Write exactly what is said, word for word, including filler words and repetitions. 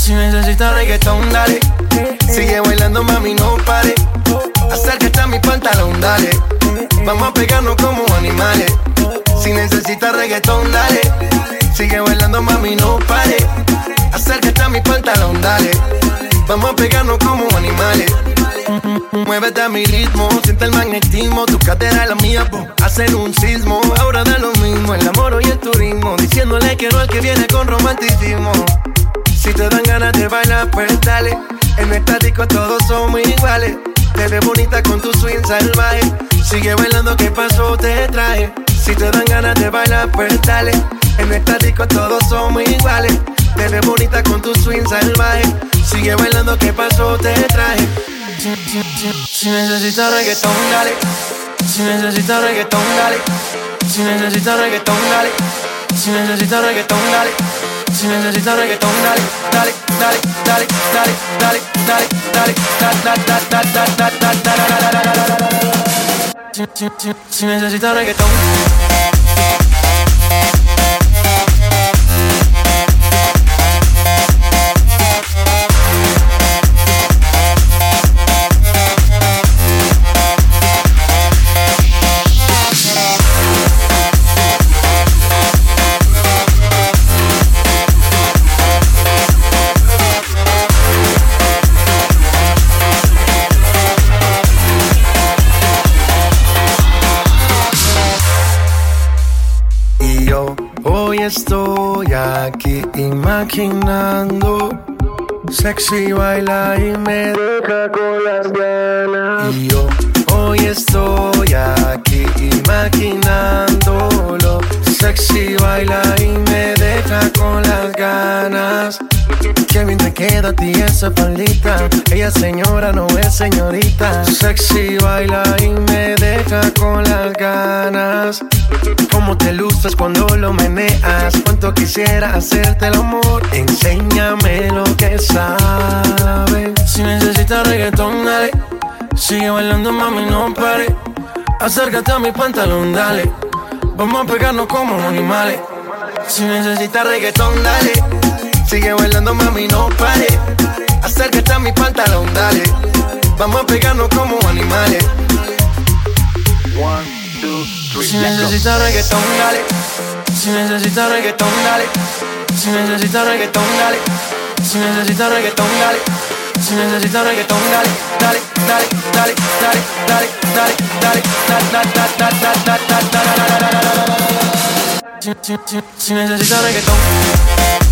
Si necesitas reggaetón, dale. Sigue bailando, mami, no pare. Acércate a mi pantalón, dale. Vamos a pegarnos como animales. Si necesitas reggaetón, dale. Sigue bailando, mami, no pare. Acércate a mi pantalón, dale. Vamos a pegarnos como animales. Muévete a mi ritmo, siente el magnetismo. Tu cadera es la mía, po, hacen un sismo. Ahora da lo mismo, el amor y el turismo. Diciéndole que no al que viene con romanticismo. Si te dan ganas de bailar, pues dale. En esta disco todos somos iguales. Te ves bonita con tu swing salvaje. Sigue bailando, ¿qué pasó? Te traje. Si te dan ganas de bailar, pues dale. En esta disco todos somos iguales. Te ves bonita con tu swing salvaje. Sigue bailando, ¿qué pasó? Te traje. Si, si, si, si necesitas reggaetón, dale. Si necesitas reggaetón, dale. Si necesitas reggaetón, dale. Si necesitas reggaetón, dale. Si necesitas reggaetón, dale, dale, dale, dale, dale, dale, dale, dale, dale, dale, dale, dale, dale. Si, si, si, si necesitas reggaetón. Hoy estoy aquí imaginando. Sexy baila y me deja con las ganas. Y yo hoy estoy aquí imaginándolo. Sexy baila y me deja con las ganas. Qué bien te queda a ti esa faldita. Ella señora, no es señorita. Sexy baila y me deja con las ganas. Cómo te luces cuando lo meneas. Cuánto quisiera hacerte el amor. Enséñame lo que sabes. Si necesitas reggaetón, dale. Sigue bailando, mami, no pare. Acércate a mi pantalón, dale. Vamos a pegarnos como animales. Si necesitas reggaetón, dale. Sigue bailando, mami, no pare. Acércate a mi pantalón, dale. Vamos a pegarnos como animales. One, two, three, si necesitas reggaetón, dale. Si necesitas reggaetón, dale. Si necesitas reggaetón, dale. Si necesitas reggaetón, dale. Si necesitas reggaetón, dale. Dale, dale, dale, dale, dale, dale, dale, dale, dale, dale, dale, dale, dale. Si necesitas reggaetón.